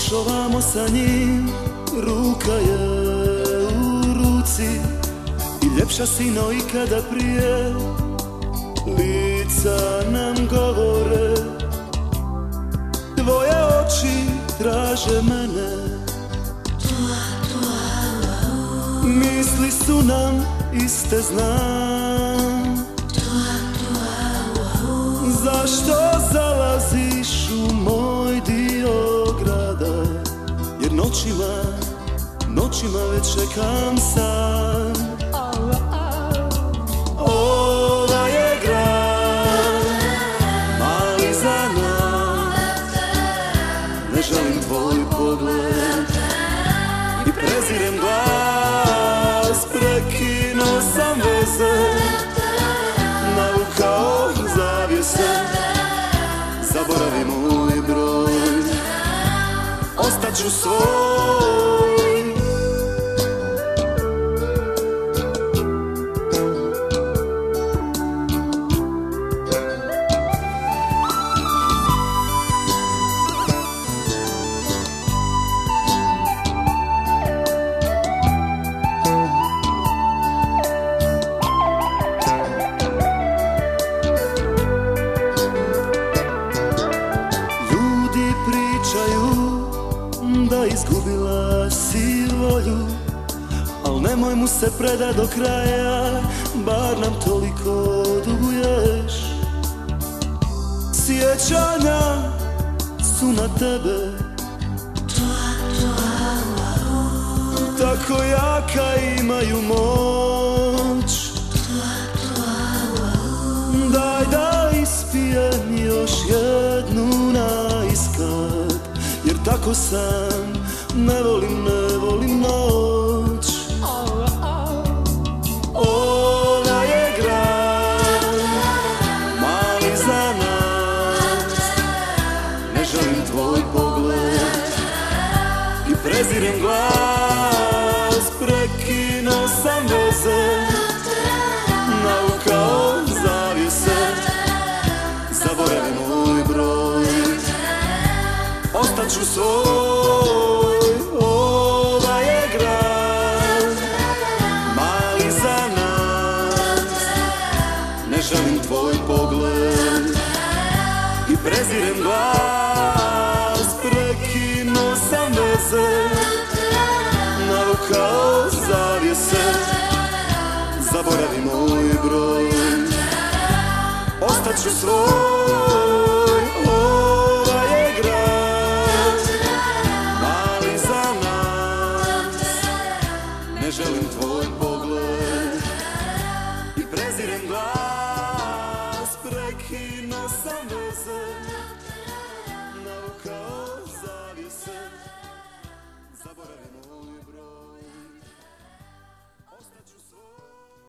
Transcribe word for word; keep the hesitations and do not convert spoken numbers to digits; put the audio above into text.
Dođeš ovamo sa njim, ruka je u ruci i ljepša si no ikada prije. Lica nam govore, tvoje oči traže mene. Misli su nam iste, znam. Zašto zalaziš u moj dio grada? Jer noćima, noćima već čekam sam. Ova je grad, mali za nas. Ne želim tvoj pogled i prezirem glas. Prekinuo sam veze, navukao zavjese. Zaboravi moj broj, ostaću svoj. Da izgubila si volju, al nemoj mu se predat do kraja, bar nam toliko duguješ. Sjećanja su na tebe tako jaka, imaju moć. Daj da ispijem još jednu naiskat, jer tako sam, ne volim, ne volim noć. Ova je grad, mali za nas. Ne želim tvoj pogled i prezirem glas. Prekinuo sam veze, navukao zavjese. Zaboravi moj broj, ostaću svoj. Ova je grad, mali za nas. Ne želim tvoj pogled i prezirem glas. Prekinuo sam veze, navukao zavjese. Zaboravi moj broj, ostaću svoj.